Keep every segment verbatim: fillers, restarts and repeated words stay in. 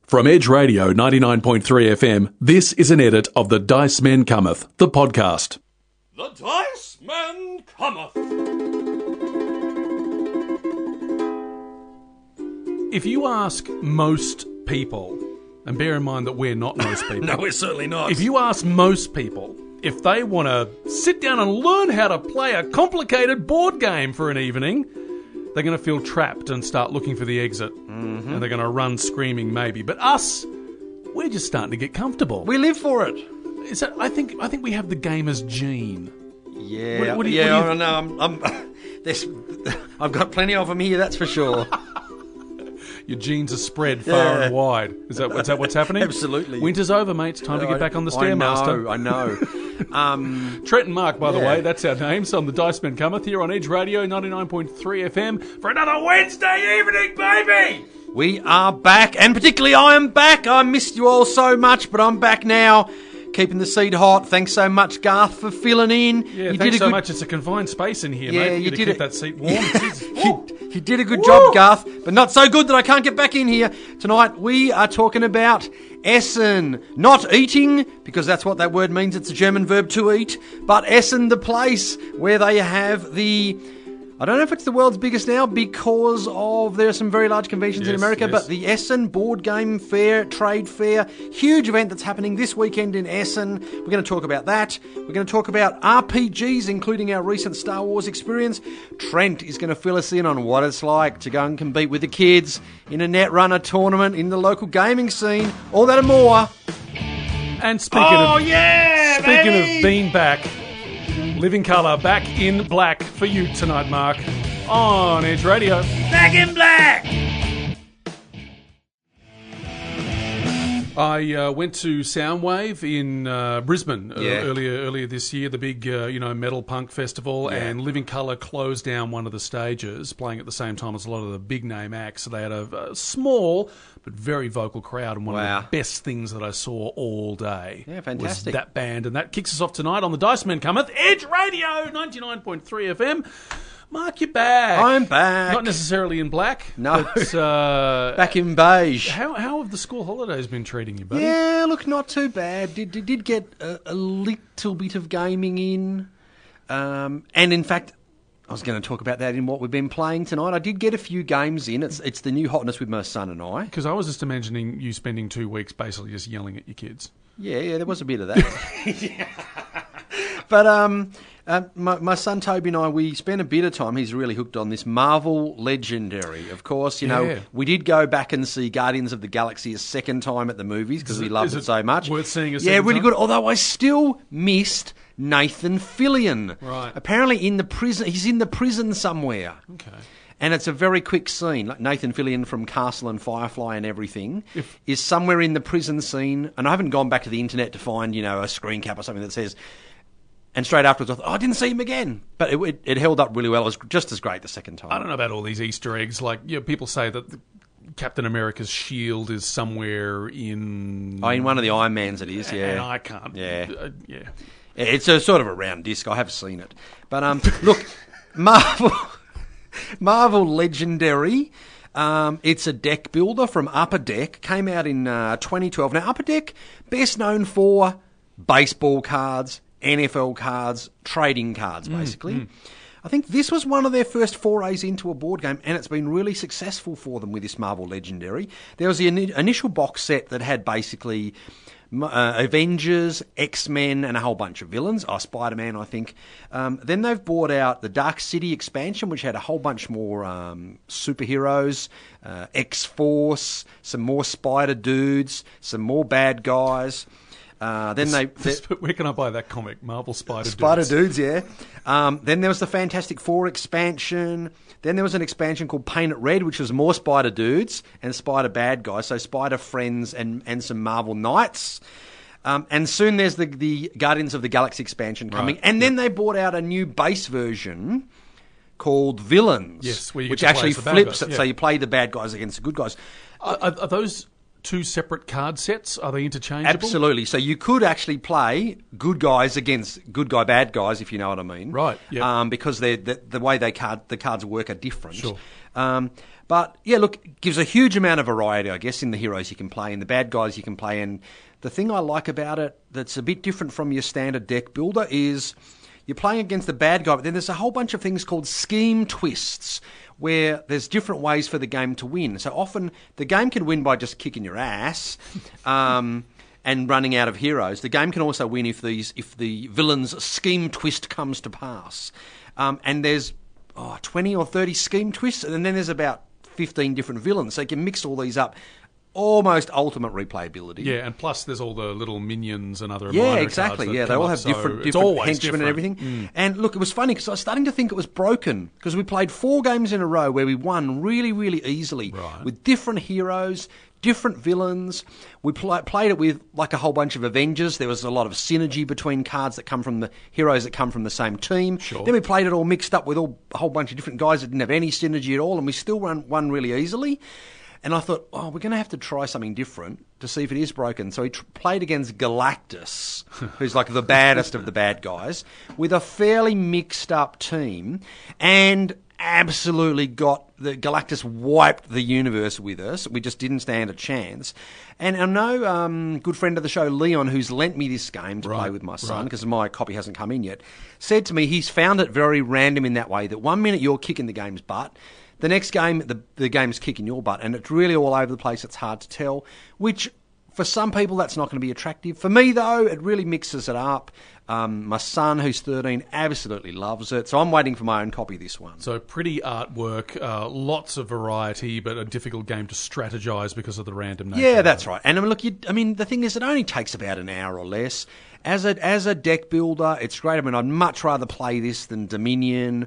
From Edge Radio ninety-nine point three F M, this is an edit of The Dice Men Cometh, the podcast. The Dice Men Cometh. If you ask most people, and bear in mind that we're not most people. No, we're certainly not. If you ask most people if they want to sit down and learn how to play a complicated board game for an evening, they're going to feel trapped and start looking for the exit. Mm-hmm. And they're going to run screaming maybe. But us, we're just starting to get comfortable. We live for it. Is that, I think I think we have the gamer's gene. Yeah, What- what do you- yeah, what do you- I know. I'm, I'm, there's, I've got plenty of them here, that's for sure. Your genes are spread far Yeah. and wide. Is that, is that what's happening? Absolutely. Winter's over, mate. It's time to get back on the Stairmaster. I know, I know. um, Trent and Mark, by the Yeah. way, that's our names on the Dice Men Cometh here on Edge Radio ninety-nine point three F M for another Wednesday evening, baby! we are back, and particularly I am back. I missed you all so much, but I'm back now. Keeping the seat hot. Thanks so much, Garth, for filling in. Yeah, you thanks did a so good, much. It's a confined space in here, Yeah, mate. you You did keep it. that seat warm. you, you did a good job, Garth, but not so good that I can't get back in here. Tonight we are talking about Essen. Not eating, because that's what that word means. It's a German verb to eat. But Essen, the place where they have the... I don't know if it's the world's biggest now because of there are some very large conventions in Yes, America, yes. but the Essen Board Game Fair, Trade Fair, huge event that's happening this weekend in Essen. We're going to talk about that. We're going to talk about R P Gs, including our recent Star Wars experience. Trent is going to fill us in on what it's like to go and compete with the kids in a Netrunner tournament in the local gaming scene. All that and more. And speaking Oh, of yeah, speaking baby! of being back, Living Colour back in black for you tonight, Mark, on Edge Radio. Back in black! I uh, went to Soundwave in uh, Brisbane uh, Yeah. earlier earlier this year, the big uh, you know metal punk festival, Yeah. and Living Colour closed down one of the stages, playing at the same time as a lot of the big name acts. So they had a, a small but very vocal crowd, and one Wow. of the best things that I saw all day. Yeah, fantastic. Was that band, and that kicks us off tonight on the Dice Men Cometh, Edge Radio ninety-nine point three F M. Mark, you're back. I'm back. Not necessarily in black. No. But, uh, Back in beige. how how have the school holidays been treating you, buddy? Yeah, look, not too bad. Did did, did get a, a little bit of gaming in, um, and in fact, I was going to talk about that in what we've been playing tonight. I did get a few games in. It's it's the new hotness with my son and I. Because I was just imagining you spending two weeks basically just yelling at your kids. Yeah, yeah, there was a bit of that. But um, uh, my, my son Toby and I, we spent a bit of time. He's really hooked on this Marvel Legendary. Of course, you know, Yeah. we did go back and see Guardians of the Galaxy a second time at the movies because Is we it- loved is it, it so much. worth seeing a Yeah, second really time? good. Although I still missed Nathan Fillion. Right. Apparently in the prison, he's in the prison somewhere. Okay. And it's a very quick scene. Like Nathan Fillion from Castle and Firefly and everything If- is somewhere in the prison scene. And I haven't gone back to the internet to find, you know, a screen cap or something that says... And straight afterwards, I thought, oh, I didn't see him again. But it, it, it held up really well. It was just as great the second time. I don't know about all these Easter eggs. Like, you know, people say that the Captain America's shield is somewhere in... Oh, in one of the Iron Mans it is, yeah. And I can't. Yeah. Uh, yeah. It's a sort of a round disc. I have seen it. But um, look, Marvel... Marvel Legendary. Um, it's a deck builder from Upper Deck. Came out in uh, twenty twelve. Now, Upper Deck, best known for baseball cards, N F L cards, trading cards, basically. Mm, mm. I think this was one of their first forays into a board game, and it's been really successful for them with this Marvel Legendary. There was the in- initial box set that had basically... Uh, Avengers, X-Men, and a whole bunch of villains. Oh, Spider-Man, I think. Um, then they've brought out the Dark City expansion, which had a whole bunch more um, superheroes, uh, X-Force, some more Spider dudes, some more bad guys. Uh, then they, This, where can I buy that comic? Marvel Spider Spider Dudes. Dudes, yeah. Um, then there was the Fantastic Four expansion. Then there was an expansion called Paint It Red, which was more Spider Dudes and Spider Bad Guys, so Spider Friends and, and some Marvel Knights. Um, and soon there's the, the Guardians of the Galaxy expansion coming. Right. And then they brought out a new base version called Villains, Yes, where you which get to play actually as the bad flips guys, it, yeah. so you play the bad guys against the good guys. Are, are, are those two separate card sets? Are they interchangeable? Absolutely. So you could actually play good guys against good guy, bad guys, if you know what I mean. Right, yep. Um, because they're, the, the way they card, the cards work are different. Sure. Um, but, yeah, look, it gives a huge amount of variety, I guess, in the heroes you can play and the bad guys you can play. And the thing I like about it that's a bit different from your standard deck builder is you're playing against the bad guy, but then there's a whole bunch of things called scheme twists, where there's different ways for the game to win. So often the game can win by just kicking your ass um, and running out of heroes. The game can also win if these if the villain's scheme twist comes to pass. Um, and there's oh, twenty or thirty scheme twists, and then there's about fifteen different villains. So you can mix all these up. Almost ultimate replayability. Yeah, and plus there's all the little minions and other yeah, minor exactly. cards that Yeah, they come all up, have so different, it's different always henchmen different. and everything. Mm. And look, it was funny because I was starting to think it was broken because we played four games in a row where we won really, really easily Right. with different heroes, different villains. We pl- played it with like a whole bunch of Avengers. There was a lot of synergy between cards that come from the heroes that come from the same team. Sure. Then we played it all mixed up with all a whole bunch of different guys that didn't have any synergy at all, and we still won, won really easily. And I thought, oh, we're going to have to try something different to see if it is broken. So he tr- played against Galactus, who's like the baddest of the bad guys, with a fairly mixed up team, and absolutely got the Galactus wiped the universe with us. We just didn't stand a chance. And I know um, good friend of the show, Leon, who's lent me this game to Right, play with my son, right. because my copy hasn't come in yet, said to me he's found it very random in that way, that one minute you're kicking the game's butt, the next game, the, the game's kicking your butt, and it's really all over the place. It's hard to tell, which for some people that's not going to be attractive. For me, though, it really mixes it up. Um, my son, who's thirteen, absolutely loves it, so I'm waiting for my own copy of this one. So pretty artwork, uh, lots of variety, but a difficult game to strategize because of the random nature. Yeah, of that's it. right. And I mean, look, you, I mean, the thing is, it only takes about an hour or less. As a as a deck builder, it's great. I mean, I'd much rather play this than Dominion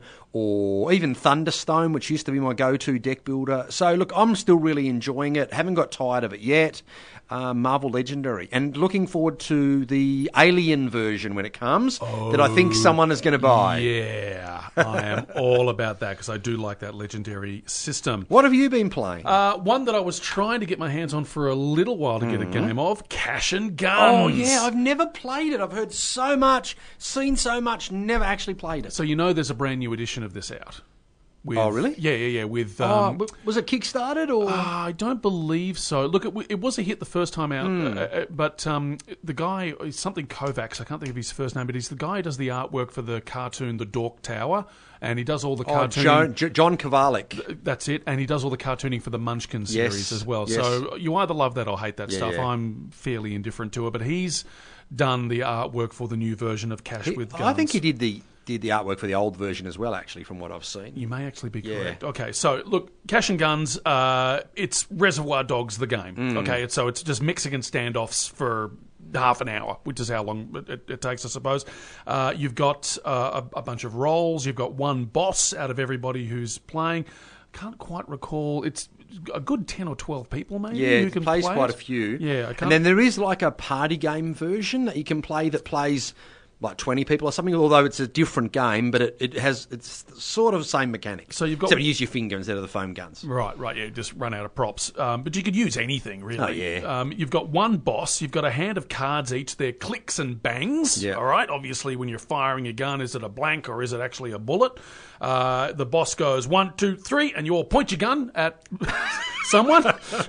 or even Thunderstone, which used to be my go-to deck builder. So, look, I'm still really enjoying it. Haven't got tired of it yet. Um, Marvel Legendary. And looking forward to the Alien version when it comes, that I think someone is going to buy. Yeah, I am all about that because I do like that Legendary system. What have you been playing? Uh, one that I was trying to get my hands on for a little while to get a game of, Cash and Guns. oh, yeah, I've never played it. I've heard so much, seen so much, never actually played it. So you know there's a brand new edition of this out. With, Oh, really? Yeah, yeah, yeah. With Oh, um, w- was it Kickstarted or? Uh, I don't believe so. Look, it, w- it was a hit the first time out, Hmm. uh, uh, but um, the guy, is something Kovacs, I can't think of his first name, but he's the guy who does the artwork for the cartoon The Dork Tower, and he does all the oh, cartooning. John, J- John Kovalik. That's it, and he does all the cartooning for the Munchkin Yes, series as well. yes. So you either love that or hate that Yeah, stuff. yeah. I'm fairly indifferent to it, but he's done the artwork for the new version of Cash He- with Guns. I think he did the did the artwork for the old version as well, actually, from what I've seen. You may actually be Yeah. correct. Okay, so look, Cash and Guns, uh, it's Reservoir Dogs, the game. Mm. Okay, so it's just Mexican standoffs for half an hour, which is how long it, it, it takes, I suppose. Uh, you've got uh, a, a bunch of roles. You've got one boss out of everybody who's playing. Can't quite recall. It's a good ten or twelve people, maybe. Yeah, who it can plays play quite it. a few. Yeah, I can't. and then there is like a party game version that you can play that plays like twenty people or something, although it's a different game, but it, it has it's sort of the same mechanics. So you've got- Except you use your finger instead of the foam guns. Right, right, yeah, just run out of props. Um, but you could use anything, really. Oh, yeah. Um, you've got one boss, you've got a hand of cards each, they're clicks and bangs, Yeah. all right? Obviously, when you're firing a gun, is it a blank or is it actually a bullet? Uh, the boss goes one, two, three, and you all point your gun at someone,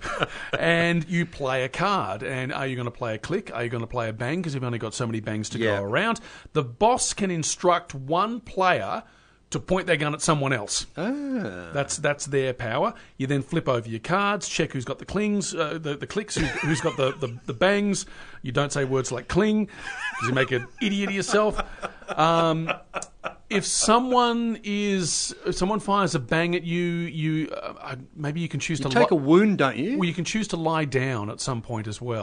and you play a card. And are you going to play a click? Are you going to play a bang? Because you've only got so many bangs to Yeah. go around. The boss can instruct one player to point their gun at someone else. Ah. That's that's their power. You then flip over your cards, check who's got the clings, uh, the the clicks, who, who's got the, the, the bangs. You don't say words like cling because you make an idiot of yourself. Um, if someone is if someone fires a bang at you, you uh, maybe you can choose You to take li- a wound, don't you? well, you can choose to lie down at some point as well.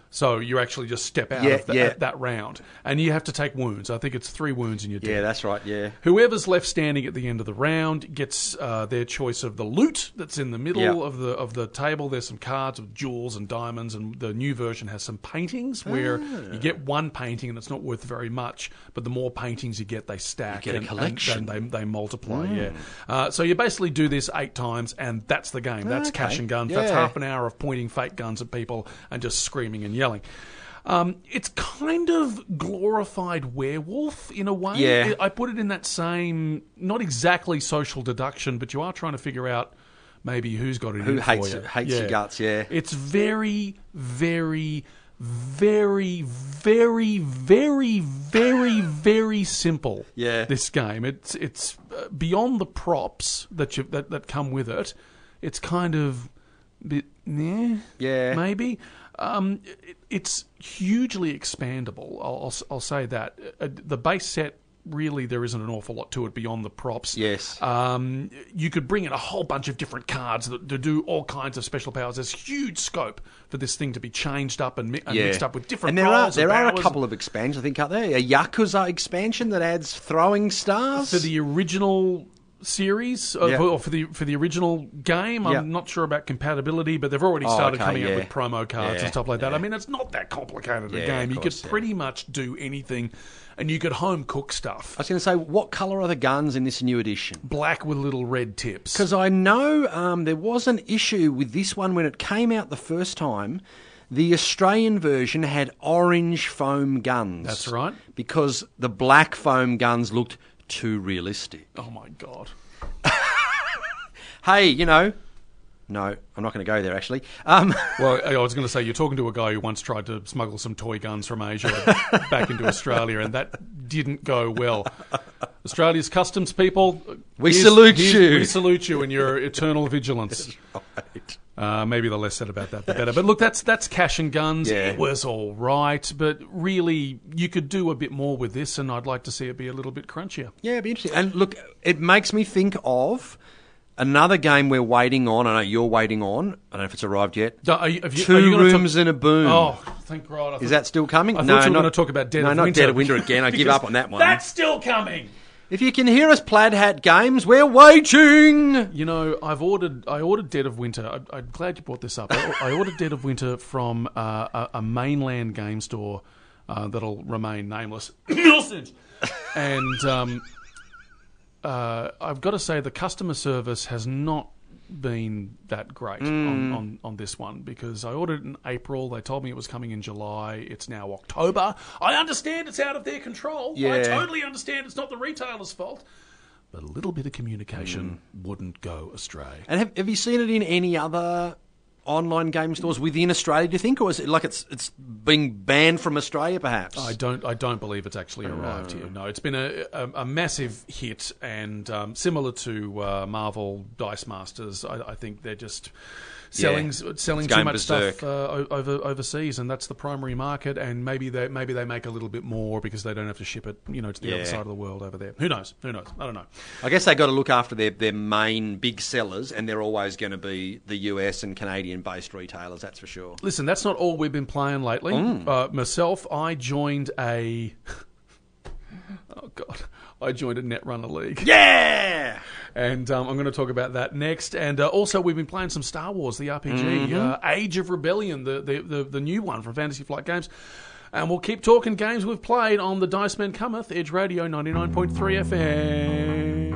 So you actually just step out Yeah, of the, yeah. that, that round. And you have to take wounds. I think it's three wounds in your deck. Yeah, that's right, yeah. Whoever's left standing at the end of the round gets uh, their choice of the loot that's in the middle Yeah. of the of the table. There's some cards with jewels and diamonds, and the new version has some paintings where Ah. you get one painting and it's not worth very much, but the more paintings you get, they stack. You get a and, collection. And, and they, they multiply, yeah. Uh, so you basically do this eight times, and that's the game. That's Okay. cash and guns. That's Yeah. half an hour of pointing fake guns at people and just screaming and yelling. Um, it's kind of glorified werewolf in a way. Yeah. I put it in that same, not exactly social deduction, but you are trying to figure out maybe who's got it Who in hates for you. it- hates your guts, yeah. It's very, very, very, very, very, very, very simple. Yeah. This game. It's it's uh, beyond the props that you that, that come with it. It's kind of bit, yeah, Yeah. maybe. Um, it, it's hugely expandable. I'll, I'll, I'll say that. Uh, the base set, really, there isn't an awful lot to it beyond the props. Yes. Um, you could bring in a whole bunch of different cards that to do all kinds of special powers. There's huge scope for this thing to be changed up and, mi- and Yeah. mixed up with different And there are roles there and are a powers. couple of expansions, I think, aren't there? A Yakuza expansion that adds throwing stars. For the original series, uh, Yeah. for, or for the for the original game, I'm Yeah. not sure about compatibility, but they've already Oh, started okay, coming yeah. out with promo cards Yeah, and stuff like that. yeah. I mean, it's not that complicated a Yeah, game. of You course, could yeah. pretty much do anything, and you could home cook stuff. I was going to say, what colour are the guns in this new edition? Black with little red tips. Because I know um, there was an issue with this one when it came out the first time. The Australian version had orange foam guns. That's right. Because the black foam guns looked too realistic. Oh my god. Hey, you know, no, I'm not going to go there actually. Um, Well, I was going to say, you're talking to a guy who once tried to smuggle some toy guns from Asia back into Australia, and that didn't go well. Australia's customs people, We here's- salute here's- you. We salute you and your eternal vigilance. right. Uh, maybe the less said about that, the better. But look, that's that's cash and guns. Yeah. It was all right, but really, you could do a bit more with this, and I'd like to see it be a little bit crunchier. Yeah, it'd be interesting. And look, it makes me think of another game we're waiting on. I know you're waiting on. I don't know if it's arrived yet. Do- Are you, have you, Two are you gonna Rooms talk- and a Boom. Oh, thank God! I Is thought- that still coming? I thought no, you were not going to talk about Dead no, of not Winter. Dead of Winter again. I give Because up on that one. That's still coming. If you can hear us, Plaid Hat Games, we're waiting. You know, I've ordered. I ordered Dead of Winter. I, I'm glad you brought this up. I, I ordered Dead of Winter from uh, a, a mainland game store uh, that'll remain nameless, and um, uh, I've got to say the customer service has not been that great on, on, on this one, because I ordered it in April. They told me it was coming in July. It's now October. I understand it's out of their control. I Yeah. totally understand it's not the retailer's fault. But a little bit of communication wouldn't go astray. And have, have you seen it in any other online game stores within Australia, do you think? Or is it like it's it's being banned from Australia, perhaps? I don't. I don't believe it's actually arrived here. No, it's been a a, a massive hit, and um, similar to uh, Marvel Dice Masters, I, I think they're just selling Yeah. selling It's too going much berserk. stuff uh, o- over overseas, and that's the primary market. And maybe they maybe they make a little bit more because they don't have to ship it, you know, to the Yeah. other side of the world over there. Who knows? Who knows? I don't know. I guess they got to look after their, their main big sellers, and they're always going to be the U S and Canadian-based retailers, that's for sure. Listen, that's not all we've been playing lately. Mm. Uh, myself, I joined a. Oh God! I joined a Netrunner League. Yeah! And um, I'm going to talk about that next. And uh, also, we've been playing some Star Wars, the R P G, Mm-hmm. uh, Age of Rebellion, the, the, the, the new one from Fantasy Flight Games. And we'll keep talking games we've played on the Dice Men Cometh, Edge Radio ninety-nine point three F M.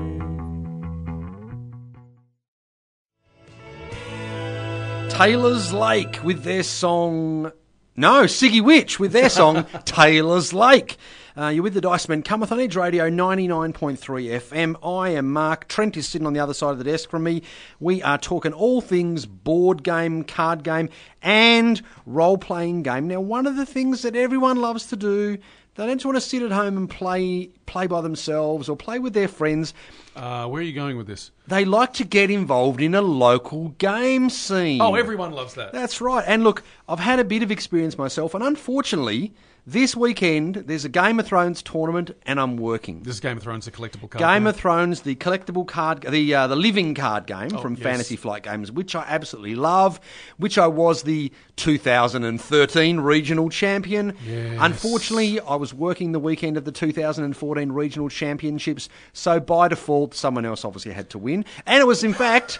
Taylor's Lake with their song... No, Siggy Witch with their song Taylor's Lake. Uh, you're with the Dice Men Cometh on Edge Radio ninety-nine point three F M. I am Mark. Trent is sitting on the other side of the desk from me. We are talking all things board game, card game, and role-playing game. Now, one of the things that everyone loves to do, they don't just want to sit at home and play play by themselves or play with their friends. Uh, where are you going with this? They like to get involved in a local game scene. Oh, everyone loves that. That's right. And look, I've had a bit of experience myself, and unfortunately, this weekend there's a Game of Thrones tournament, and I'm working. This is Game of Thrones, the collectible card Game game. of Thrones, the collectible card, the uh, the living card game Oh, from yes. Fantasy Flight Games, which I absolutely love, which I was the two thousand thirteen regional champion. Yes. Unfortunately, I was working the weekend of the two thousand fourteen regional championships, so by default, someone else obviously had to win. And it was, in fact...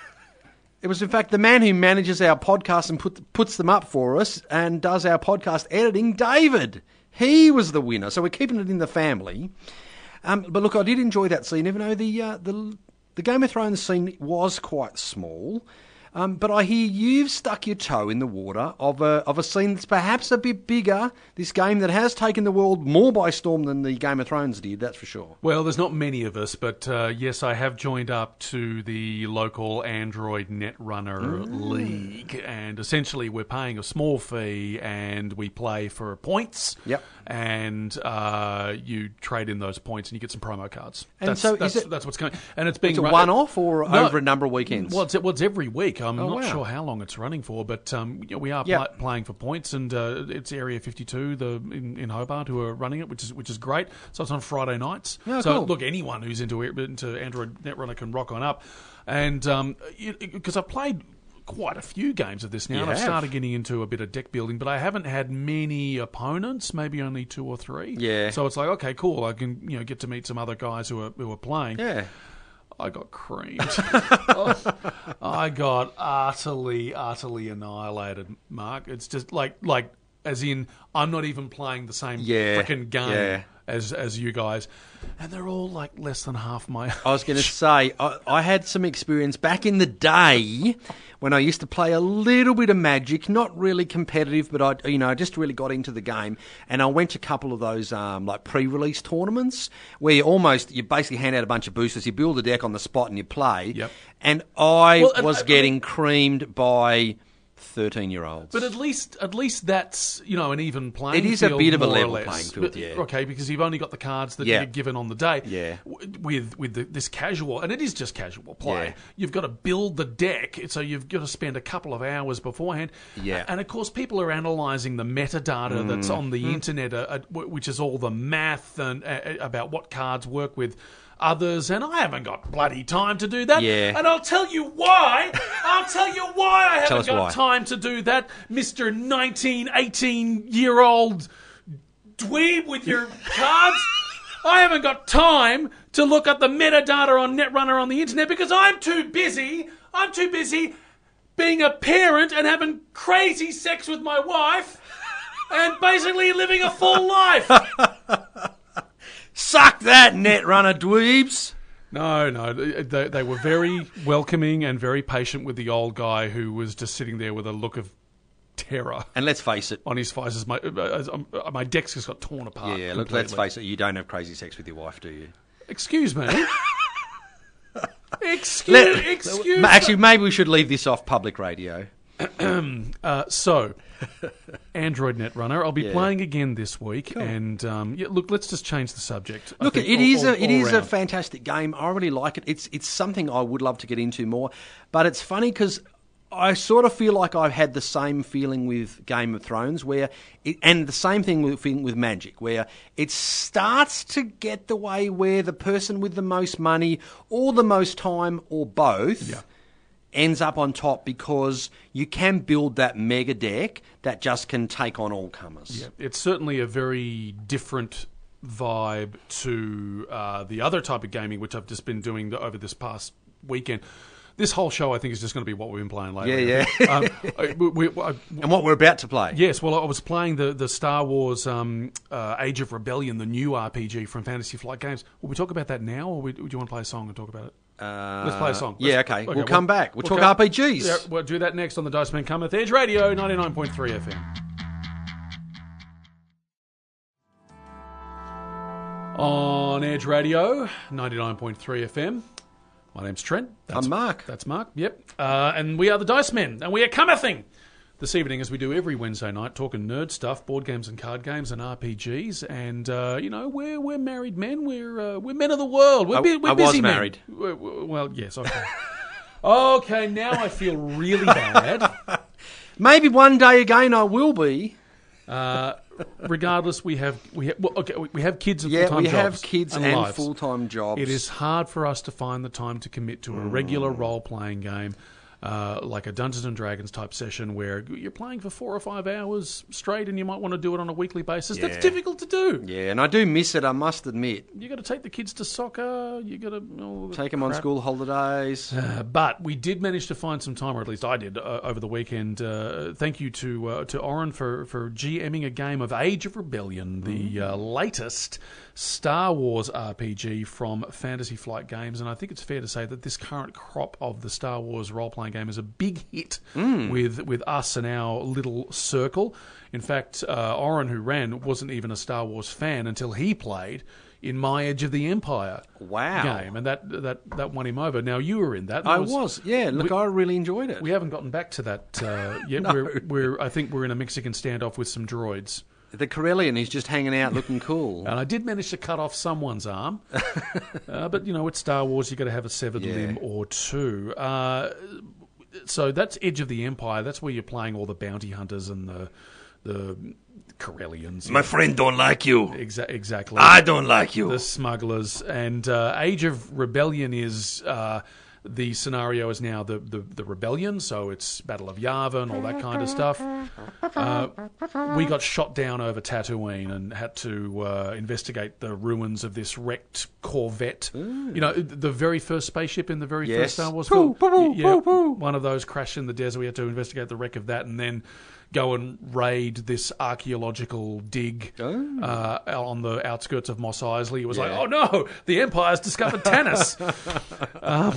It was, in fact, the man who manages our podcast and put, puts them up for us and does our podcast editing, David. He was the winner, so we're keeping it in the family. Um, but look, I did enjoy that scene, even though the uh, the the Game of Thrones scene was quite small. Um, but I hear you've stuck your toe in the water of a of a scene that's perhaps a bit bigger. This game that has taken the world more by storm than the Game of Thrones did, that's for sure. Well, there's not many of us, but uh, yes, I have joined up to the local Android Netrunner mm. League, and essentially we're paying a small fee and we play for points. Yep. And uh, you trade in those points and you get some promo cards. And that's, so that's, is it, that's what's going. And it's being it's a run, one-off or no, over a number of weekends? Well, it's, well, it's every week. I'm oh, not wow. sure how long it's running for, but um, you know, we are yep. pl- playing for points, and uh, it's Area fifty-two, the in, in Hobart, who are running it, which is which is great. So it's on Friday nights. Oh, so cool. look, anyone who's into into Android Netrunner can rock on up, and because um, I've played quite a few games of this now, You and I've have. started getting into a bit of deck building, but I haven't had many opponents, maybe only two or three. Yeah. So it's like, okay, cool, I can you know get to meet some other guys who are who are playing. Yeah. I got creamed. oh, I got utterly, utterly annihilated, Mark. It's just like, like, as in, I'm not even playing the same Yeah, freaking game yeah. as as you guys, and they're all like less than half my. I was going to say, I, I had some experience back in the day when I used to play a little bit of Magic, not really competitive, but I, you know, I just really got into the game, and I went to a couple of those um, like pre-release tournaments where you almost you basically hand out a bunch of boosters, you build a deck on the spot, and you play. Yep. And I Well, was I- I getting mean- creamed by thirteen-year-olds. But at least, at least that's you know an even playing. It is a field, bit of a more or level less. playing field, But- yeah. Okay, because you've only got the cards that Yeah. you're given on the day. Yeah. W- With with the, this casual, and it is just casual play. Yeah. You've got to build the deck, so you've got to spend a couple of hours beforehand. Yeah. And of course, people are analysing the metadata that's on the Mm-hmm. internet, uh, uh, w- which is all the math and uh, about what cards work with others, and I haven't got bloody time to do that. Yeah. And I'll tell you why. I'll tell you why I Tell haven't us got why. time to do that, Mister nineteen, eighteen-year-old dweeb with your cards. I haven't got time to look at the metadata on Netrunner on the internet because I'm too busy. I'm too busy being a parent and having crazy sex with my wife and basically living a full life. Suck that, Netrunner dweebs! No, no, they, they were very welcoming and very patient with the old guy who was just sitting there with a look of terror And let's face it, on his face as my as, um, my deck's just got torn apart. yeah, look, completely. let's face it, you don't have crazy sex with your wife, do you? Excuse me. excuse, Let- excuse. Ma- Actually, maybe we should leave this off public radio. Uh, so, Android Netrunner, I'll be Yeah. playing again this week, and um, yeah, look, let's just change the subject. I Look, think it all- is all- a it all is a round. fantastic game. I really like it. It's it's something I would love to get into more, but it's funny because I sort of feel like I've had the same feeling with Game of Thrones, where it, and the same thing with thing with Magic, where it starts to get the way where the person with the most money or the most time or both. Yeah. Ends up on top because you can build that mega deck that just can take on all comers. Yeah, it's certainly a very different vibe to uh, the other type of gaming which I've just been doing over this past weekend. This whole show, I think, is just going to be what we've been playing lately. Yeah, yeah. um, I, we, we, I, And what we're about to play. yes, well, I was playing the, the Star Wars um, uh, Age of Rebellion, the new R P G from Fantasy Flight Games. Will we talk about that now, or we, do you want to play a song and talk about it? Uh, Let's play a song. Yeah, Let's- okay. okay, We'll come we'll- back. We'll, we'll talk come- R P Gs. Yeah, we'll do that next on the Dice Man Cometh Edge Radio, ninety-nine point three F M. On Edge Radio, ninety-nine point three F M. My name's Trent. That's, I'm Mark. That's Mark, yep. Uh, and we are the Dice Men, and we are comething this evening, as we do every Wednesday night, talking nerd stuff, board games and card games and R P Gs. And, uh, you know, we're we're married men. We're uh, we're men of the world. We're, I- bu- we're I was busy men. married. We're- we're- Well, yes, okay. Okay, now I feel really bad. Maybe one day again I will be. Uh, regardless, we have we have well, okay, we have kids and Yeah, full-time we jobs have kids and, lives. full-time jobs. It is hard for us to find the time to commit to a regular role-playing game. uh, like a Dungeons and Dragons type session where you're playing for four or five hours straight, and you might want to do it on a weekly basis. Yeah. That's difficult to do. Yeah, and I do miss it, I must admit. You got to take the kids to soccer. You got to oh, Take them on crap. school holidays. Uh, but we did manage to find some time, or at least I did, uh, over the weekend. Uh, thank you to uh, to Oren for, for GMing a game of Age of Rebellion, the uh, latest Star Wars R P G from Fantasy Flight Games. And I think it's fair to say that this current crop of the Star Wars role-playing game is a big hit mm. with, with us and our little circle. In fact, uh, Oren, who ran, wasn't even a Star Wars fan until he played in My Edge of the Empire wow. game, and that, that that won him over. Now, you were in that. I was, was, yeah. Look, we, I really enjoyed it. We haven't gotten back to that uh, yet. no. We're, we're, I think we're in a Mexican standoff with some droids. The Corellian, he's just hanging out looking cool. And I did manage to cut off someone's arm. uh, but, you know, it's Star Wars, you've got to have a severed yeah. limb or two. Uh, so that's Edge of the Empire. That's where you're playing all the bounty hunters and the... the Corellians. My friend don't like you. Exa- exactly. I don't like you. The smugglers. And uh, Age of Rebellion is... Uh, the scenario is now the, the, the rebellion, so it's Battle of Yavin and all that kind of stuff. Uh, we got shot down over Tatooine and had to uh, investigate the ruins of this wrecked Corvette. Ooh. You know, the very first spaceship in the very yes. first Star Wars poo, film. Poo, yeah, poo, poo. One of those crashed in the desert. We had to investigate the wreck of that and then go and raid this archaeological dig oh. uh, on the outskirts of Mos Eisley. It was yeah. like, oh no, the Empire's discovered Tanis. um,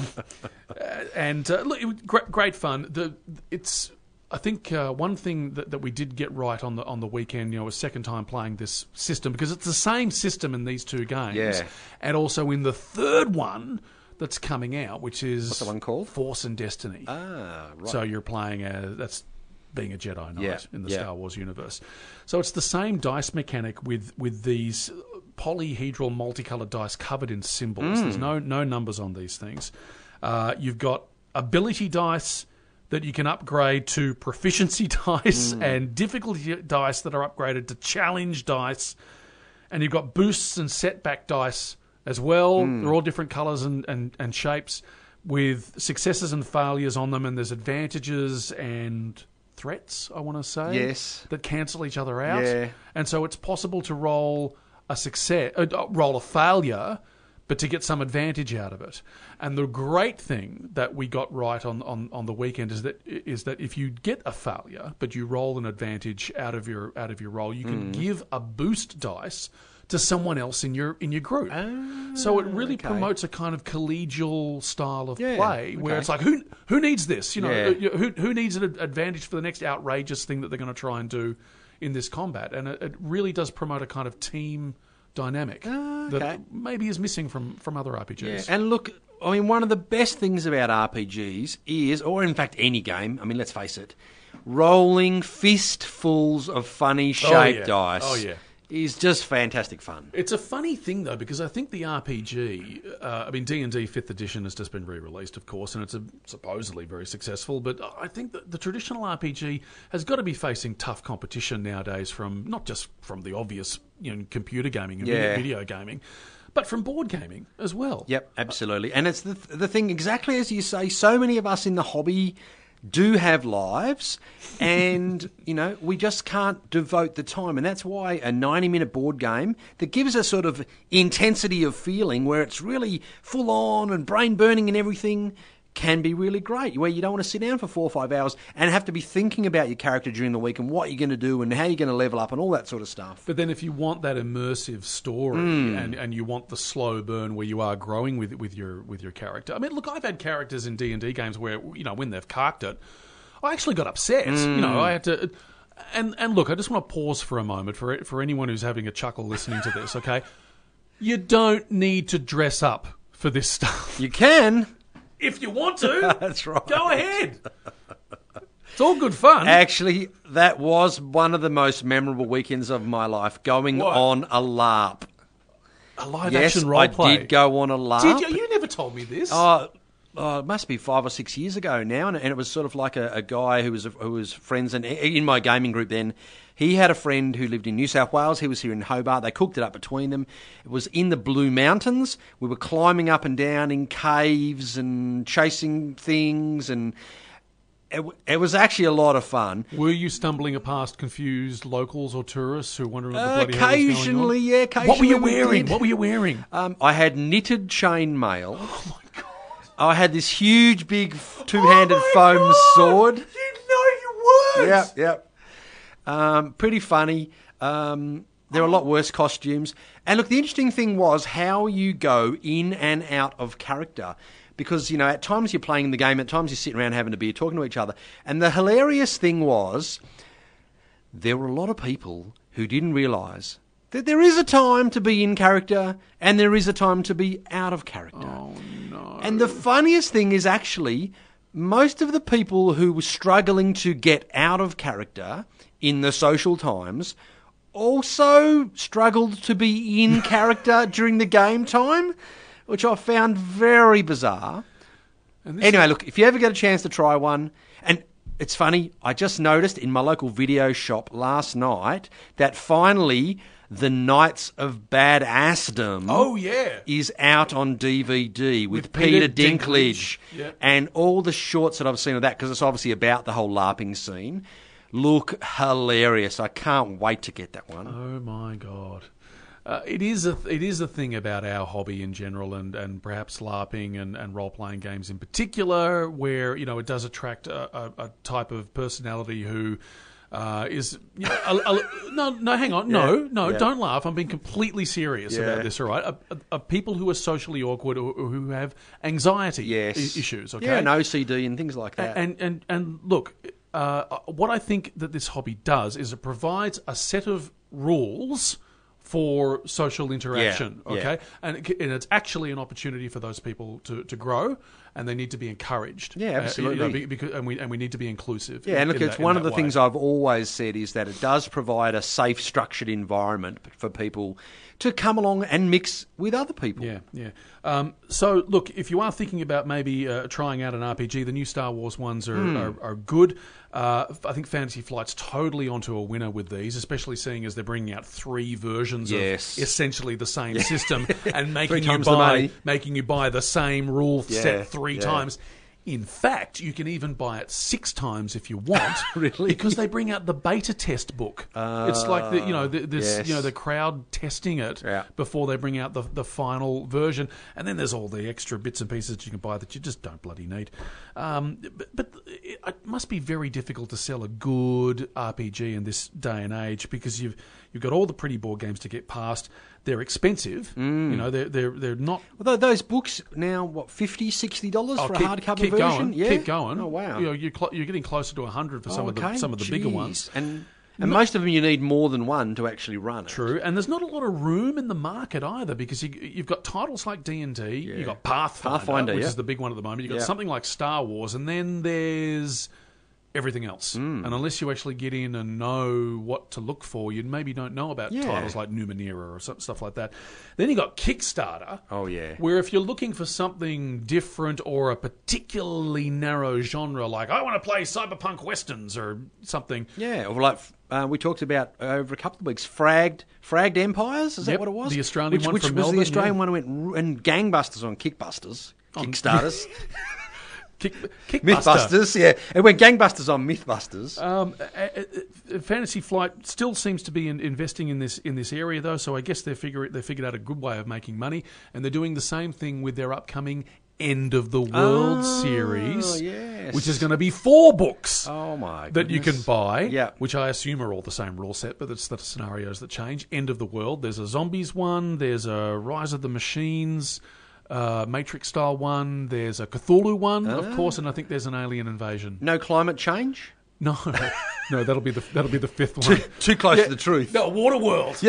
and uh, look, it was great, great fun. The it's I think uh, one thing that, that we did get right on the on the weekend, you know, was second time playing this system because it's the same system in these two games, yeah. and also in the third one that's coming out, which is what's the one called? Force and Destiny. Ah, right. So you're playing a that's. being a Jedi Knight yeah, in the yeah. Star Wars universe. So it's the same dice mechanic with, with these polyhedral multicolored dice covered in symbols. Mm. There's no no numbers on these things. Uh, you've got ability dice that you can upgrade to proficiency dice mm. and difficulty dice that are upgraded to challenge dice. And you've got boosts and setback dice as well. Mm. They're all different colours and, and, and shapes with successes and failures on them, and there's advantages and threats, I want to say, yes, that cancel each other out. Yeah. And so it's possible to roll a success, uh, roll a failure, but to get some advantage out of it. And the great thing that we got right on, on, on the weekend is that is that if you get a failure, but you roll an advantage out of your out of your roll, you can mm. give a boost dice to someone else in your in your group. Ah, so it really okay. promotes a kind of collegial style of yeah, play okay. where it's like, who who needs this? You know, yeah. who who needs an advantage for the next outrageous thing that they're going to try and do in this combat? And it, it really does promote a kind of team dynamic ah, okay. that maybe is missing from, from other R P Gs. Yeah. And look, I mean, one of the best things about R P Gs is, or in fact any game, I mean, let's face it, rolling fistfuls of funny shaped oh, yeah. dice. Oh, yeah. Is just fantastic fun. It's a funny thing, though, because I think the R P G, uh, I mean, D and D fifth Edition has just been re-released, of course, and it's a, supposedly very successful, but I think that the traditional R P G has got to be facing tough competition nowadays from, not just from the obvious, you know, computer gaming and yeah. video gaming, but from board gaming as well. Yep, absolutely. And it's the, the thing, exactly as you say, so many of us in the hobby do have lives, and you know, we just can't devote the time, and that's why a ninety minute board game that gives a sort of intensity of feeling where it's really full on and brain burning and everything can be really great, where you don't want to sit down for four or five hours and have to be thinking about your character during the week and what you're going to do and how you're going to level up and all that sort of stuff. But then if you want that immersive story mm. and, and you want the slow burn where you are growing with with your with your character. I mean, look, I've had characters in D and D games where, you know, when they've carked it, I actually got upset. Mm. You know, I had to... And and look, I just want to pause for a moment for for anyone who's having a chuckle listening to this, okay? You don't need to dress up for this stuff. You can... If you want to, that's right. Go ahead. It's all good fun. Actually, that was one of the most memorable weekends of my life, going what? on a LARP. A live yes, action role I play. I did go on a LARP. Did you? You never told me this. Oh, oh, it must be five or six years ago now, and, and it was sort of like a, a guy who was who was friends, and in my gaming group then, he had a friend who lived in New South Wales. He was here in Hobart. They cooked it up between them. It was in the Blue Mountains. We were climbing up and down in caves and chasing things, and it, it was actually a lot of fun. Were you stumbling past confused locals or tourists who were wondering what the Uh, bloody hell was going on? occasionally, yeah, occasionally. What were you we wearing? did. What were you wearing? Um, I had knitted chainmail. Oh my god! I had this huge, big, two-handed Oh my foam God! sword. You know you would. Yep, yep. Um, pretty funny. Um, there are a lot worse costumes. And look, the interesting thing was how you go in and out of character. Because, you know, at times you're playing the game, at times you're sitting around having a beer, talking to each other. And the hilarious thing was there were a lot of people who didn't realise that there is a time to be in character and there is a time to be out of character. Oh no! And the funniest thing is actually most of the people who were struggling to get out of character in the social times also struggled to be in character during the game time, which I found very bizarre. And this Anyway, look, if you ever get a chance to try one, and it's funny, I just noticed in my local video shop last night that finally the Knights of Badassdom Oh yeah. is out on D V D with, With Peter, Peter Dinklage, Dinklage. Yep. and all the shorts that I've seen of that, because it's obviously about the whole LARPing scene, look hilarious. I can't wait to get that one. Oh my god. Uh, it is a it is a thing about our hobby in general, and, and perhaps LARPing and, and role playing games in particular, where you know it does attract a, a, a type of personality who uh, is you know, a, a, no no hang on no Yeah, no yeah. don't laugh. I'm being completely serious Yeah. about this. All right, a, a, a people who are socially awkward or, or who have anxiety Yes. i- issues. Okay, Yeah, and O C D and things like that. and and and look, uh, what I think that this hobby does is it provides a set of rules for social interaction. Yeah, yeah. Okay, and, it, and it's actually an opportunity for those people to, to grow, and they need to be encouraged. Yeah, Uh, you know, absolutely. be- because, and we and we need to be inclusive. Yeah, in- and look, in it's that- in one of that the way. things I've always said is that it does provide a safe, structured environment for people to come along and mix with other people. Yeah, yeah. Um, so, look, if you are thinking about maybe uh, trying out an R P G, the new Star Wars ones are, Hmm. are, are good. Uh, I think Fantasy Flight's totally onto a winner with these, especially seeing as they're bringing out three versions Yes. of essentially the same system and making you times the buy money. making you buy the same rule Yeah, set three yeah. times. In fact, you can even buy it six times if you want, Really? because they bring out the beta test book. it's like the you know the, this yes. you know the crowd testing it Yeah. before they bring out the the final version, and then there's all the extra bits and pieces that you can buy that you just don't bloody need. Um, but, but it, it must be very difficult to sell a good R P G in this day and age, because you've you've got all the pretty board games to get past. They're expensive. Mm. You know, they're they're they're not. Although those books now, what, fifty dollars, sixty dollars Oh, for keep, a hardcover keep version? Going, Yeah? keep going. Oh, wow. You know, you're, cl- you're getting closer to a hundred for some Oh, of the okay. some of the bigger Jeez. ones. And, and most of them you need more than one to actually run it. True, and there's not a lot of room in the market either, because you, you've got titles like D and D, you've got Pathfinder, Pathfinder, which yeah. is the big one at the moment. You've got Yeah. something like Star Wars, and then there's everything else. Hmm. And unless you actually get in and know what to look for, you maybe don't know about Yeah. titles like Numenera or some, stuff like that. Then you got Kickstarter. Oh, yeah. Where if you're looking for something different or a particularly narrow genre, like I want to play cyberpunk westerns or something. Yeah, or like uh, we talked about over a couple of weeks, Fragged, Fragged Empires, is Yep, that what it was? the Australian which, one which from was Melbourne, the Australian yeah. one who went, r- and Gangbusters on Kickbusters. On- Kickstarters. Kick, Kickbuster. Mythbusters, yeah. It went Gangbusters on Mythbusters. Um, uh, uh, Fantasy Flight still seems to be in, investing in this in this area, though. So I guess they figure they figured out a good way of making money, and they're doing the same thing with their upcoming End of the World Oh, series, yes. which is going to be four books Oh, my that you can goodness. buy. Yeah. Which I assume are all the same rule set, but it's the scenarios that change. End of the World. There's a zombies one. There's a Rise of the Machines. Uh, Matrix style one. There's a Cthulhu one, of course, and I think there's an alien invasion. No climate change? No, no, that'll be the that'll be the fifth one. Too close to the truth. No, Waterworld.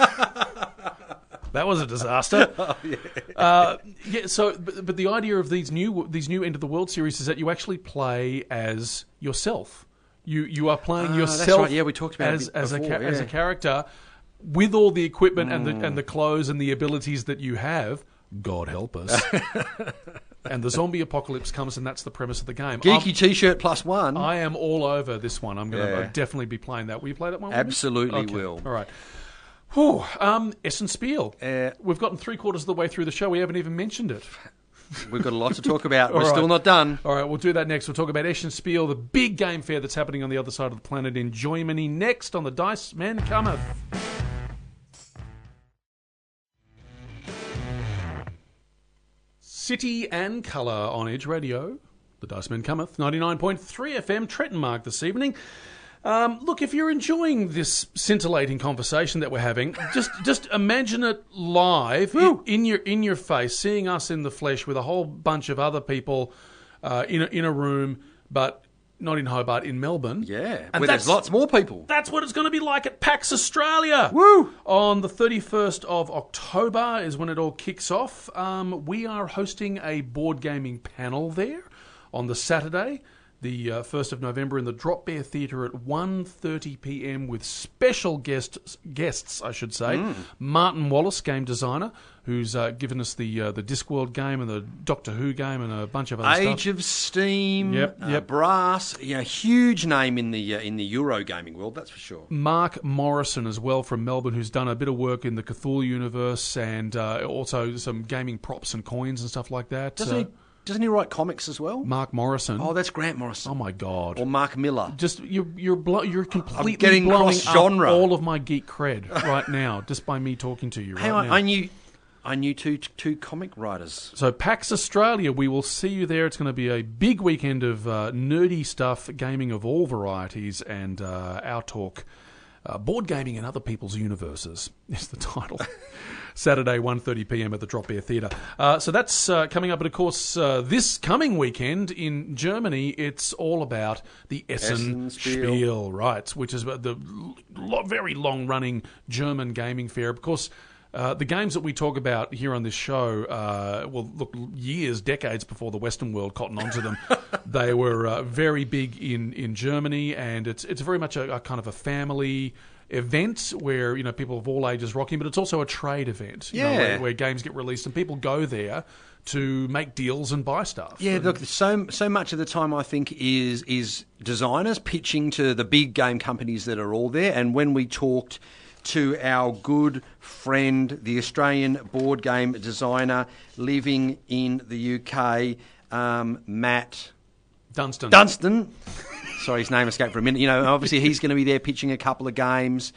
That was a disaster. Oh, yeah. Uh, yeah. So, but, but the idea of these new these new End of the World series is that you actually play as yourself. You you are playing Ah, that's yourself. right. Yeah, we talked about it as a bit as a before, ca- as a yeah. character with all the equipment and the and the clothes and the abilities that you have. God help us. And the zombie apocalypse comes, and that's the premise of the game. Geeky I'm- T-shirt plus one. I am all over this one. I'm going to Yeah. definitely be playing that. Will you play that one with me? Absolutely Okay. will. All right. Whew. Um, Essen Spiel. Uh, We've gotten three quarters of the way through the show. We haven't even mentioned it. We've got a lot to talk about. We're All still right. not done. All right, we'll do that next. We'll talk about Eschen Spiel, the big game fair that's happening on the other side of the planet in Germany, next on the Dice Man Cometh. City and Colour on Edge Radio, the Dice Man Cometh, ninety-nine point three F M, Trenton Mark this evening. Um, look, if you're enjoying this scintillating conversation that we're having, just just imagine it live in, in your in your face, seeing us in the flesh with a whole bunch of other people uh, in a, in a room, but not in Hobart, in Melbourne. Yeah, and where there's lots more people. That's what it's going to be like at PAX Australia. Woo! On the thirty-first of October is when it all kicks off. Um, we are hosting a board gaming panel there on the Saturday, the uh, first of November, in the Drop Bear Theatre at one thirty p m with special guests, guests I should say, mm. Martin Wallace, game designer, who's uh, given us the uh, the Discworld game and the Doctor Who game and a bunch of other Age stuff. of Steam, Yep, uh, yep. Brass, you know, huge name in the uh, in the Euro gaming world, that's for sure. Mark Morrison as well from Melbourne, who's done a bit of work in the Cthulhu universe and uh, also some gaming props and coins and stuff like that. Doesn't Uh, he? Doesn't he write comics as well? Mark Morrison. Oh, that's Grant Morrison. Oh my God! Or Mark Miller. Just you're you're blo- you're completely getting blowing cross-genre. up all of my geek cred right now just by me talking to you right Hey, now. I, I knew, I knew two two comic writers. So PAX Australia, we will see you there. It's going to be a big weekend of uh, nerdy stuff, gaming of all varieties, and uh, our talk, uh, board gaming in other people's universes is the title. Saturday, one thirty p m at the Drop Bear Theatre. Uh, so that's uh, coming up. But of course, uh, this coming weekend in Germany, it's all about the Essen Essen Spiel. Spiel, right? Which is the lo- very long-running German gaming fair. Of course, uh, the games that we talk about here on this show, uh, well, look, years, decades before the Western world cottoned onto them, they were uh, very big in, in Germany, and it's it's very much a, a kind of a family event where, you know, people of all ages rocking, but it's also a trade event, you know, Yeah. where, where games get released and people go there to make deals and buy stuff. Yeah, And- look, so so much of the time I think is is designers pitching to the big game companies that are all there. And when we talked to our good friend, the Australian board game designer living in the U K, um, Matt Dunstan. Dunstan. Sorry, his name escaped for a minute. You know, obviously he's going to be there pitching a couple of games.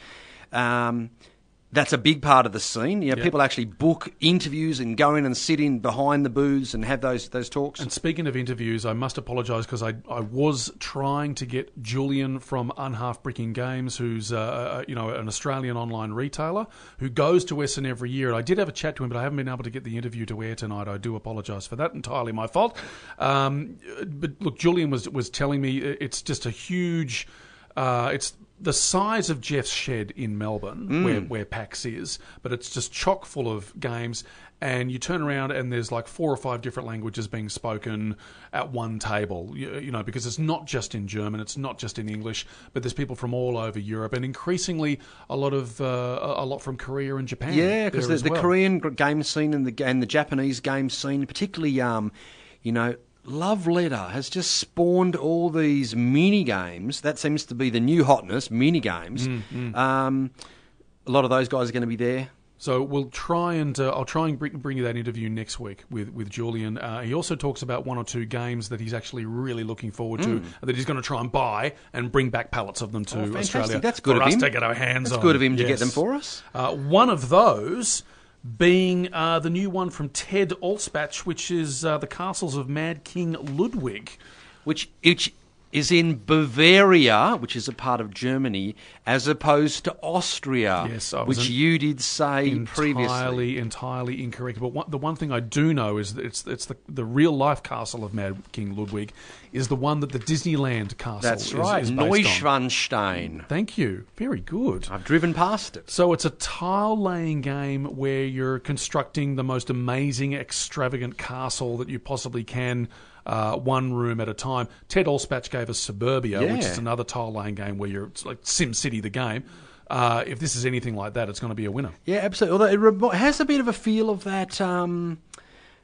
Um, that's a big part of the scene. You know, Yep. people actually book interviews and go in and sit in behind the booths and have those those talks. And speaking of interviews, I must apologise because I, I was trying to get Julian from Unhalf Bricking Games, who's uh, you know an Australian online retailer who goes to Essen every year. And I did have a chat to him, but I haven't been able to get the interview to air tonight. I do apologise for that. Entirely my fault. Um, but look, Julian was was telling me it's just a huge. Uh, it's the size of Jeff's shed in Melbourne, Mm. where, where PAX is, but it's just chock full of games. And you turn around and there's like four or five different languages being spoken at one table, you, you know, because it's not just in German, it's not just in English, but there's people from all over Europe and increasingly a lot of uh, a lot from Korea and Japan. Yeah, because there the, as the well. Korean g- game scene and the and the Japanese game scene, particularly, um, you know, Love Letter has just spawned all these mini games. That seems to be the new hotness, mini games. Mm, mm. Um, a lot of those guys are going to be there. So we'll try and uh, I'll try and bring, bring you that interview next week with with Julian. Uh, he also talks about one or two games that he's actually really looking forward to, Mm. that he's going to try and buy and bring back pallets of them to Oh, fantastic. Australia. That's good for of us him. to get our hands That's on. good of him to get Yes. them for us. Uh, one of those being uh, the new one from Ted Alspach, which is uh, the Castles of Mad King Ludwig. Which, which is in Bavaria, which is a part of Germany, as opposed to Austria, Yes, I was which an- you did say entirely, previously. entirely incorrect. But one, the one thing I do know is that it's it's the the real life castle of Mad King Ludwig is the one that the Disneyland castle. That's is, right, is based on. Neuschwanstein. Thank you. Very good. I've driven past it. So it's a tile laying game where you're constructing the most amazing, extravagant castle that you possibly can. Uh, one room at a time. Ted Alspach gave us Suburbia, Yeah. which is another tile laying game where you're it's like Sim City, the game. Uh, if this is anything like that, it's going to be a winner. Yeah, absolutely. Although it remo- has a bit of a feel of that um,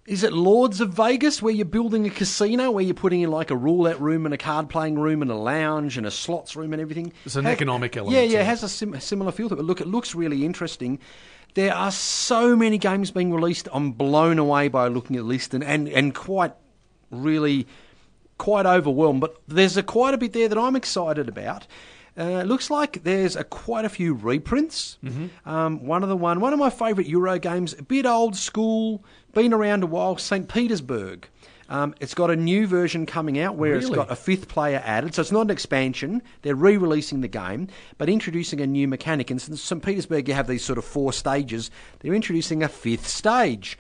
Is it Lords of Vegas, where you're building a casino, where you're putting in like a roulette room and a card playing room and a lounge and a slots room and everything? It's an Ha- economic element. Yeah, yeah, to it has a sim- similar feel to it. Look, it looks really interesting. There are so many games being released. I'm blown away by looking at the list and, and, and quite, really, quite overwhelmed. But there's a quite a bit there that I'm excited about. Uh, it looks like there's a, quite a few reprints. Mm-hmm. Um, one of the one, one of my favourite Euro games, a bit old school, been around a while, Saint Petersburg. Um, it's got a new version coming out where Really? it's got a fifth player added. So it's not an expansion. They're re-releasing the game, but introducing a new mechanic. In Saint Petersburg, you have these sort of four stages. They're introducing a fifth stage.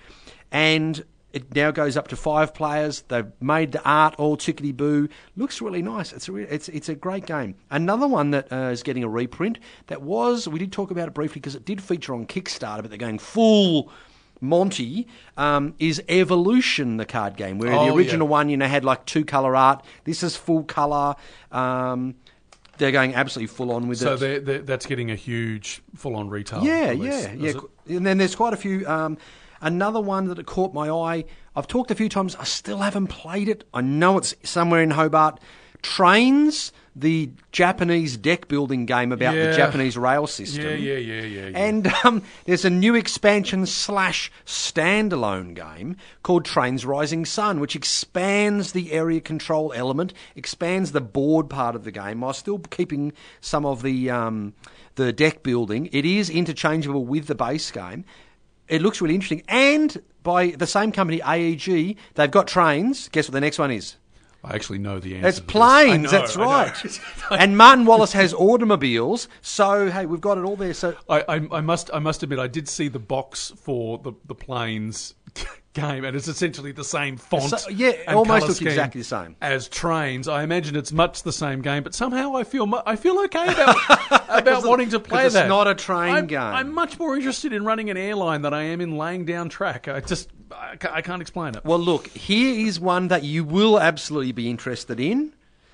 And it now goes up to five players. They've made the art all chickadee-boo. Looks really nice. It's a re- it's it's a great game. Another one that uh, is getting a reprint that was, we did talk about it briefly because it did feature on Kickstarter, but they're going full Monty, um, is Evolution, the card game, where Oh, the original yeah. one, you know, had like two colour art. This is full colour. Um, they're going absolutely full on with So it. they're, they're, that's getting a huge full-on retail Yeah, release, yeah, yeah. is it? And then there's quite a few. Um, another one that caught my eye. I've talked a few times. I still haven't played it. I know it's somewhere in Hobart. Trains, the Japanese deck building game about Yeah. the Japanese rail system. Yeah, yeah, yeah, yeah. yeah. And um, there's a new expansion slash standalone game called Trains Rising Sun, which expands the area control element, expands the board part of the game, while still keeping some of the um, the deck building. It is interchangeable with the base game. It looks really interesting. And by the same company, A E G, they've got trains. Guess what the next one is? I actually know the answer. It's to this. planes, I know, that's I know. right. And Martin Wallace has automobiles, so hey, we've got it all there. So I, I, I must I must admit I did see the box for the the planes game, and it's essentially the same font. So- yeah, it and almost colour looks scheme exactly the same. as Trains. I imagine it's much the same game, but somehow I feel mu- I feel okay about about wanting to play 'cause it's that. not a train I'm, game. I'm much more interested in running an airline than I am in laying down track. I just I, ca- I can't explain it. Well, look, here is one that you will absolutely be interested in.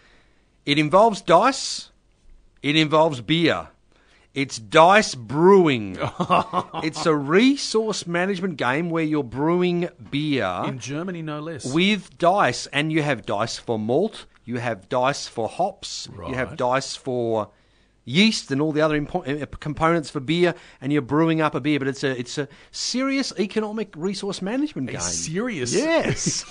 It involves dice. It involves beer. It's Dice Brewing. It's a resource management game where you're brewing beer In Germany, no less. with dice. And you have dice for malt. You have dice for hops. You have Right. dice for yeast and all the other impo- uh, components for beer, and you're brewing up a beer. But it's a it's a serious economic resource management A game. serious. Yes.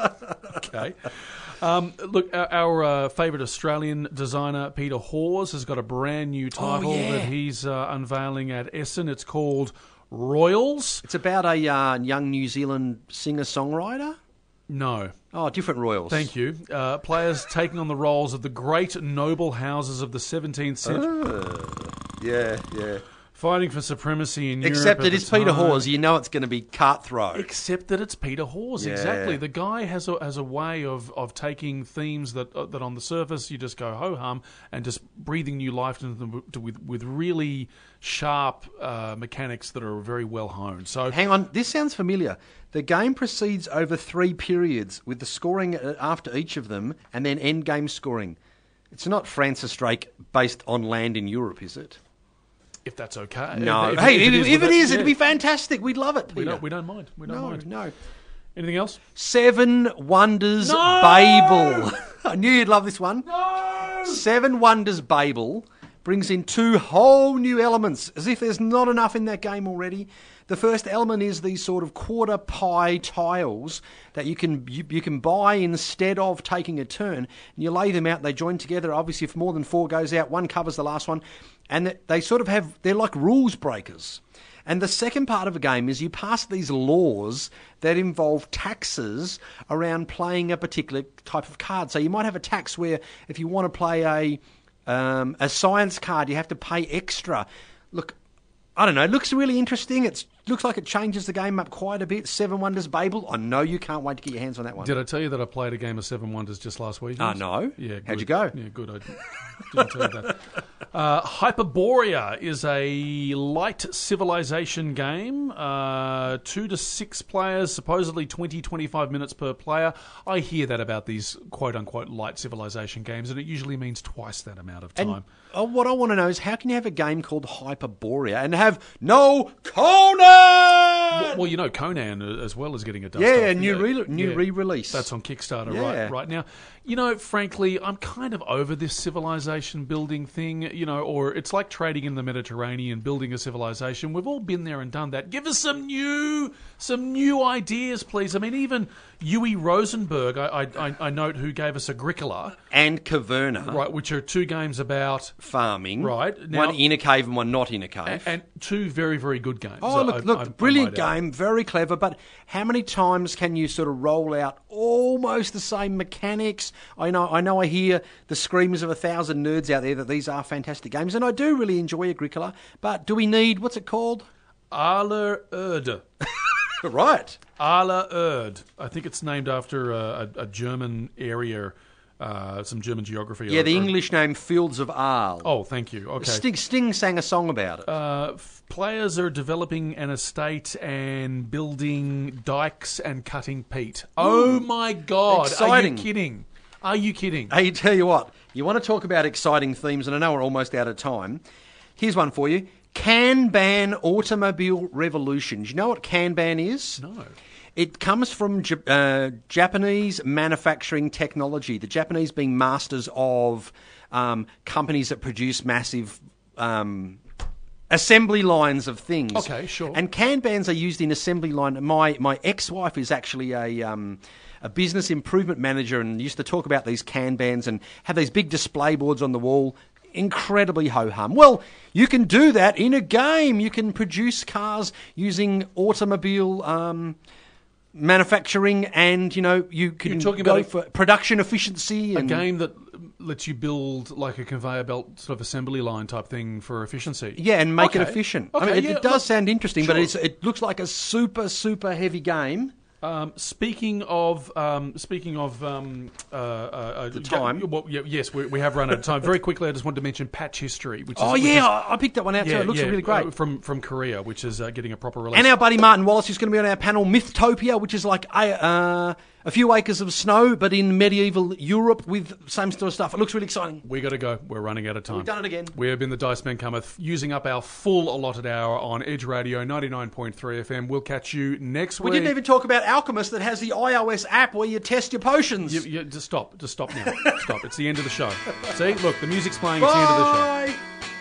Okay. Um, look, our, our uh, favourite Australian designer, Peter Hawes, has got a brand new title yeah. that he's uh, unveiling at Essen. It's called Royals. It's about a uh, young New Zealand singer-songwriter. No. Oh, different Royals. Thank you. Uh, players taking on the roles of the great noble houses of the seventeenth century, Yeah, yeah. fighting for supremacy in Except Europe. it at is the Peter time. Hawes. You know it's going to be cutthroat. Except that it's Peter Hawes, Yeah. exactly. The guy has a has a way of, of taking themes that uh, that on the surface you just go ho hum and just breathing new life into them to, with with really sharp uh, mechanics that are very well honed. So Hang on, this sounds familiar. The game proceeds over three periods with the scoring uh, after each of them and then end game scoring. It's not Francis Drake based on land in Europe, is it? if that's okay, No. If- hey, if if, it is, if well, it is, that- it'd yeah. be fantastic. We'd love it, Peter. We don't, we don't mind. We don't no, mind. no. Anything else? Seven Wonders No! Babel. I knew you'd love this one. No. Seven Wonders Babel brings in two whole new elements, as if there's not enough in that game already. The first element is these sort of quarter pie tiles that you can you, you can buy instead of taking a turn. And you lay them out, they join together. Obviously, if more than four goes out, one covers the last one. And they sort of have, they're like rules breakers. And the second part of a game is you pass these laws that involve taxes around playing a particular type of card. So you might have a tax where if you want to play a um, a science card, you have to pay extra. Look, I don't know. It looks really interesting. It looks like it changes the game up quite a bit. Seven Wonders Babel. I know you can't wait to get your hands on that one. Did I tell you that I played a game of Seven Wonders just last week? Ah, no. Yeah. How'd good. you go? Yeah, good. I didn't tell you that. Uh, Hyperborea is a light civilization game. Uh, two to six players, supposedly twenty, twenty-five minutes per player. I hear that about these quote-unquote light civilization games, and it usually means twice that amount of time. And oh, what I want to know is how can you have a game called Hyperborea and have no Conan? What? Well, you know, Conan uh, as well is getting a dust Yeah, off. a new Yeah. re- new Yeah. re-release. That's on Kickstarter Yeah. right right now. You know, frankly, I'm kind of over this civilization building thing, you know, or it's like trading in the Mediterranean, building a civilization. We've all been there and done that. Give us some new some new ideas, please. I mean, even Uwe Rosenberg, I, I, I note, who gave us Agricola, And Caverna. right, which are two games about, Farming. Right. Now- one in a cave and one not in a cave. and two very, very good games. Oh, I- look, I- look, I- I brilliant might add. game, very clever, but how many times can you sort of roll out almost the same mechanics? I know I know I hear the screams of a thousand nerds out there that these are fantastic games, and I do really enjoy Agricola, but do we need, what's it called? Aller Erde. Right. Aller Erde. I think it's named after a, a, a German area, uh, some German geography. Yeah, or- the or- English name Fields of Arle. Oh, thank you. Okay. Sting, Sting sang a song about it. Uh, f- players are developing an estate and building dikes and cutting peat. Oh my God! Exciting. Are you kidding? Are you kidding? Hey, tell you what, you want to talk about exciting themes, and I know we're almost out of time. Here's one for you. Kanban Automobile Revolution. Do you know what Kanban is? No. It comes from J- uh, Japanese manufacturing technology. The Japanese being masters of um, companies that produce massive um, assembly lines of things. Okay, sure. And Kanbans are used in assembly line. My my ex-wife is actually a um, a business improvement manager and used to talk about these Kanbans and have these big display boards on the wall. Incredibly ho-hum. Well, you can do that in a game. You can produce cars using automobile um, manufacturing, and you know you can You're talking go about a- for production efficiency. A And game that lets you build like a conveyor belt sort of assembly line type thing for efficiency. yeah, and make it Okay. efficient. Okay, I mean, it, yeah, it does look, sound interesting, but sure. it's, it looks like a super super heavy game. Um, speaking of um, speaking of um, uh, uh, the time. well, yeah, yes, we, we have run out of time. Very quickly, I just wanted to mention Patch History, which is Oh which yeah, is- I I picked that one out too. It looks yeah, really great. uh, from from Korea, which is uh, getting a proper release. And our buddy Martin Wallace, who's going to be on our panel, Mythtopia, which is like a, uh, a few acres of snow, but in medieval Europe with same sort of stuff. It looks really exciting. We got to go. We're running out of time. We've done it again. We have been the Dice Men Cometh, using up our full allotted hour on Edge Radio ninety-nine point three F M. We'll catch you next We week. didn't even talk about Alchemist that has the iOS app where you test your potions. You, you, just stop. Just stop now. Stop. It's the end of the show. See? Look, the music's playing. It's the end of the show. Bye.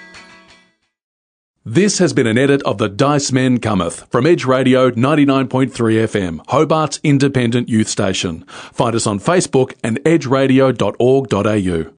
This has been an edit of The Dice Men Cometh from Edge Radio ninety-nine point three F M, Hobart's independent youth station. Find us on Facebook and edge radio dot org dot a u.